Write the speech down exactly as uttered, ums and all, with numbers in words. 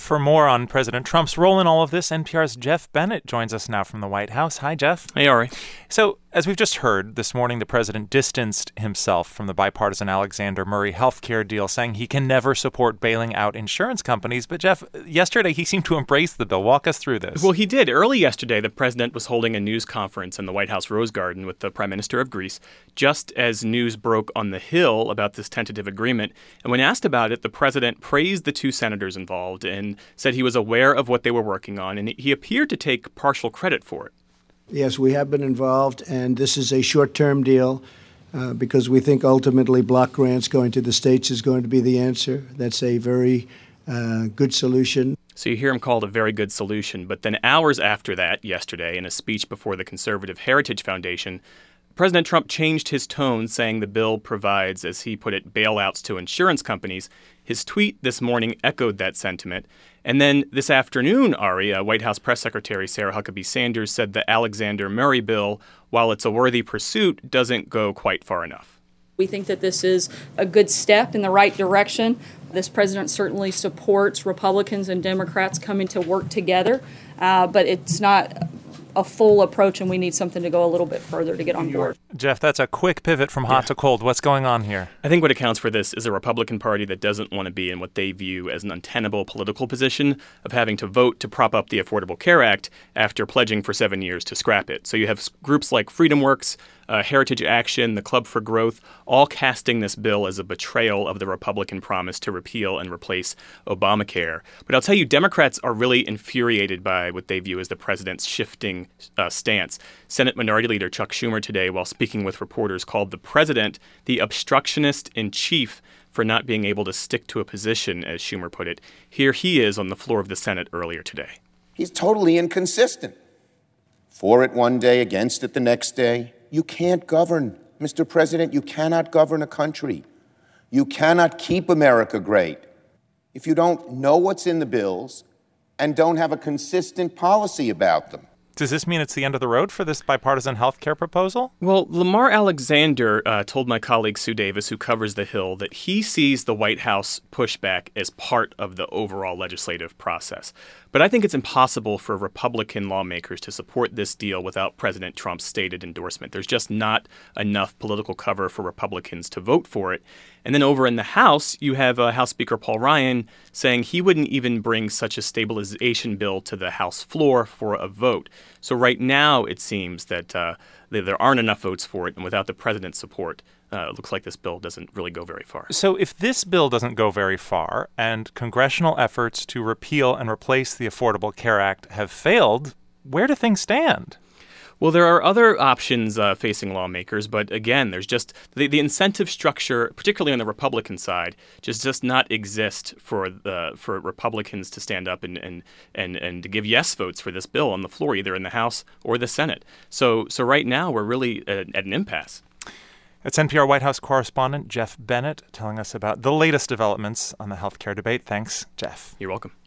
For more on President Trump's role in all of this, N P R's Jeff Bennett joins us now from the White House. Hi, Jeff. Hey, Ari. So, as we've just heard, this morning the president distanced himself from the bipartisan Alexander Murray healthcare deal, saying he can never support bailing out insurance companies. But, Jeff, yesterday he seemed to embrace the bill. Walk us through this. Well, he did. Early yesterday, the president was holding a news conference in the White House Rose Garden with the Prime Minister of Greece, just as news broke on the Hill about this tentative agreement. And when asked about it, the president praised the two senators involved and said he was aware of what they were working on, and he appeared to take partial credit for it. Yes, we have been involved, and this is a short-term deal uh, because we think ultimately block grants going to the states is going to be the answer. That's a very uh, good solution. So you hear him called a very good solution, but then hours after that, yesterday, in a speech before the Conservative Heritage Foundation, President Trump changed his tone, saying the bill provides, as he put it, bailouts to insurance companies. His tweet this morning echoed that sentiment. And then this afternoon, Ari, uh, White House Press Secretary Sarah Huckabee Sanders said the Alexander Murray bill, while it's a worthy pursuit, doesn't go quite far enough. We think that this is a good step in the right direction. This president certainly supports Republicans and Democrats coming to work together, uh, but it's not a full approach, and we need something to go a little bit further to get on board. Jeff, that's a quick pivot from hot yeah. to cold. What's going on here? I think what accounts for this is a Republican Party that doesn't want to be in what they view as an untenable political position of having to vote to prop up the Affordable Care Act after pledging for seven years to scrap it. So you have groups like FreedomWorks, uh, Heritage Action, the Club for Growth, all casting this bill as a betrayal of the Republican promise to repeal and replace Obamacare. But I'll tell you, Democrats are really infuriated by what they view as the president's shifting uh, stance. Senate Minority Leader Chuck Schumer today, while speaking with reporters, called the president the obstructionist in chief for not being able to stick to a position, as Schumer put it. Here he is on the floor of the Senate earlier today. He's totally inconsistent. For it one day, against it the next day. You can't govern, Mister President. You cannot govern a country. You cannot keep America great if you don't know what's in the bills and don't have a consistent policy about them. Does this mean it's the end of the road for this bipartisan health care proposal? Well, Lamar Alexander uh, told my colleague Sue Davis, who covers the Hill, that he sees the White House pushback as part of the overall legislative process. But I think it's impossible for Republican lawmakers to support this deal without President Trump's stated endorsement. There's just not enough political cover for Republicans to vote for it. And then over in the House, you have uh, House Speaker Paul Ryan saying he wouldn't even bring such a stabilization bill to the House floor for a vote. So right now, it seems that uh, there aren't enough votes for it, and without the president's support, uh, it looks like this bill doesn't really go very far. So if this bill doesn't go very far, and congressional efforts to repeal and replace the Affordable Care Act have failed, where do things stand? Well, there are other options uh, facing lawmakers, but again, there's just the, the incentive structure, particularly on the Republican side, just does not exist for the for Republicans to stand up and and and and to give yes votes for this bill on the floor, either in the House or the Senate. So, so right now, we're really at, at an impasse. It's N P R White House correspondent Jeff Bennett telling us about the latest developments on the healthcare debate. Thanks, Jeff. You're welcome.